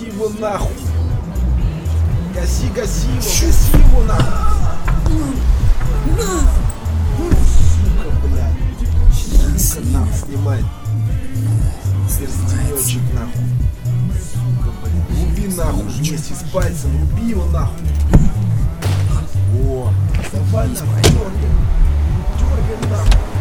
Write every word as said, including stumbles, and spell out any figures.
Гаси его нахуй. Гаси, гаси его, гаси его нахуй. Сука, блядь. Сука, нахуй, снимай. Перстенечек, нахуй. Сука, блядь. Руби нахуй вместе с пальцем. Руби его нахуй. О, давай нахуй, дергай. Дергай нахуй.